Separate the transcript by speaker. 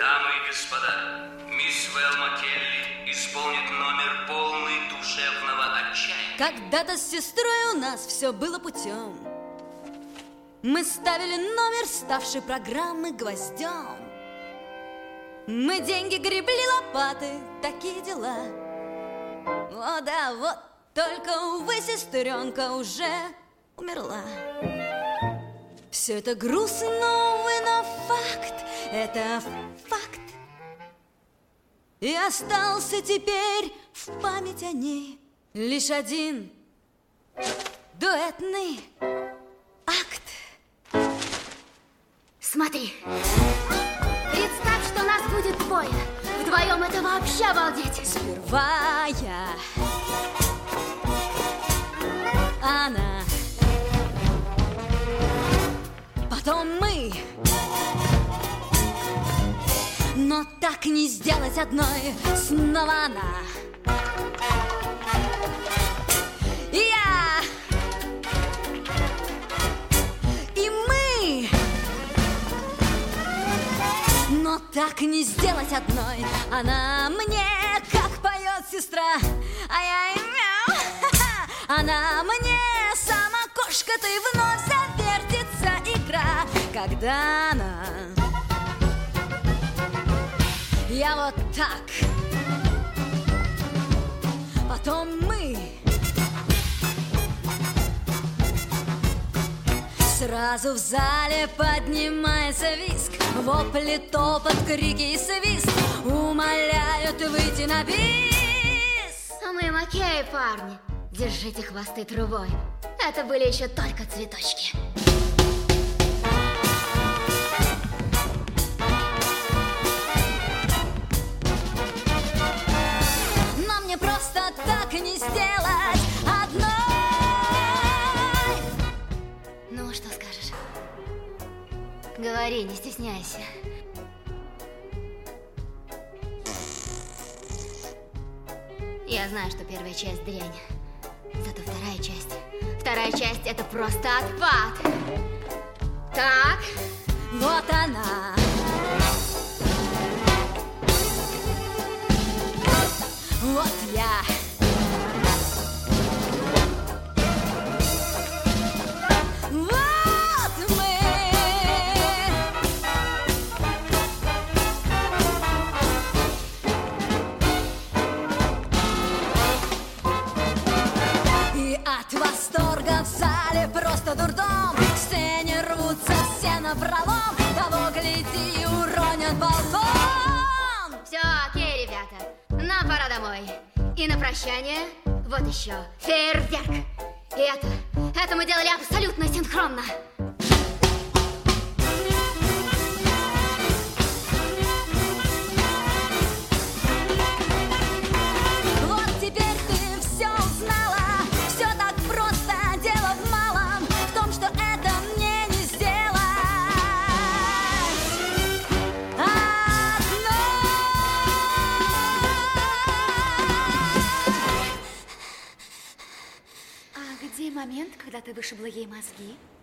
Speaker 1: Дамы и господа, мисс Велма Келли исполнит номер, полный душевного отчаяния.
Speaker 2: Когда-то с сестрой у нас все было путем. Мы ставили номер, ставший программы гвоздем. Мы деньги гребли лопаты, такие дела. О да, вот только, увы, сестренка уже умерла. Все это грустно, увы, но факт, это факт. И остался теперь в память о ней лишь один дуэтный акт.
Speaker 3: Смотри, представь, что нас будет двое. Вдвоем это вообще обалдеть.
Speaker 2: Сперва я, она, потом мы. Но так не сделать одной. Снова она и я, и мы. Но так не сделать одной. Она мне, как поет сестра, а я и мяу. Она мне, сама кошка-то, и вновь завертится игра. Когда она, я вот так, потом мы. Сразу в зале поднимается виск, вопли, топот, крики и свист умоляют выйти на бис.
Speaker 3: А мы макеи, парни, держите хвосты трубой. Это были еще только цветочки.
Speaker 2: Но мне просто так не сделать одной.
Speaker 3: Ну, что скажешь? Говори, не стесняйся. Я знаю, что первая часть дрянь. Зато вторая часть это просто отпад. Так,
Speaker 2: Вот она, вот я. Вот мы. И от восторга в зале просто дурдом. К сцене рвутся все напролом. Того гляди, уронят балкон.
Speaker 3: все, окей, ребята, нам пора домой. И на прощание вот еще фейерверк. И это мы делали абсолютно синхронно.
Speaker 2: Вот теперь ты все узнала. Все так просто, дело в малом, в том, что это мне не сделать одной.
Speaker 4: А где момент, когда ты вышибла ей мозги?